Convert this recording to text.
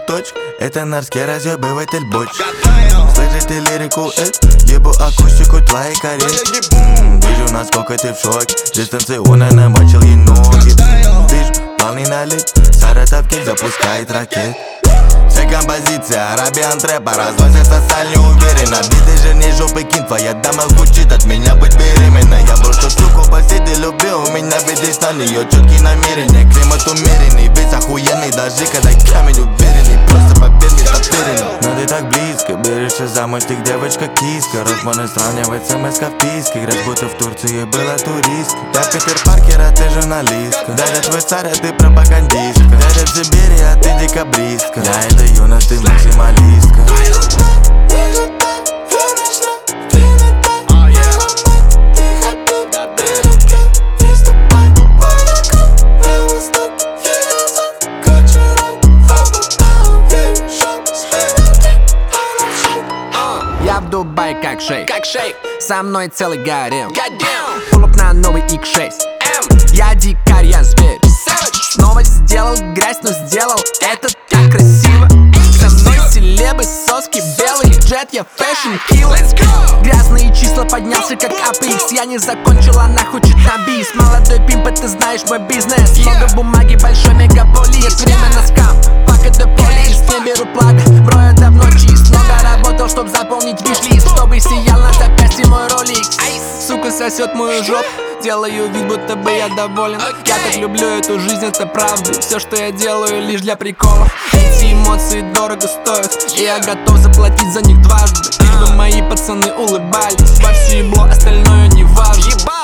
точка. Это нарский разъебыватель бочек. Слышите лирику, ебу акустику твоей каретки. Вижу, насколько ты в шоке. Дистанционно намочил ей ноги. Вижу, полный налет. Саратов Кик запускает ракет. Вся композиция, арабиан трэпа разносится сталь неуверенно. Биты жирней жопы кин, твоя дама хочет от меня быть беременна. Я брошу суку по сети любви, у меня ведь есть на нее четкие намерения. Климат умеренный, весь охуенный, даже когда камень уверенный. Просто поверь мне, доверенный. Но ты так близко, берешься за мой стик, девочка киска. Рот можно сравнивать с МСК в писке. Играть будто в Турции была туристка. Я Питер Паркер, а ты журналистка. Дядя твой царь, а ты пропагандистка. Дядя в Сибири, а ты декабристка. Я это юность, ты максималистка. Я в Дубае как шейк, со мной целый гарем. Пулоп на новый X6. Я дикарь, я зверь. Снова сделал грязь, но сделал это так красиво. Со мной селебы, соски, белый джет, я фэшн килл. Грязные числа, поднялся как APX. Я не закончил, она хочет на бис. Молодой пимп, ты знаешь мой бизнес. Много бумаги, большой мегаполис. Нет время на скам, fuck it the police. Не беру плата, бро, я давно чист. Много работал, чтоб заполнить виш-лист, чтобы сиял на запястье мой роликс. Сука сосет мою жопу, делаю вид, будто бы я доволен. Я так люблю эту жизнь, это правда. Все, что я делаю, лишь для прикола. Эти эмоции дорого стоят, и я готов заплатить за них дважды. Лишь бы мои пацаны улыбались, во все ебло, остальное не важно.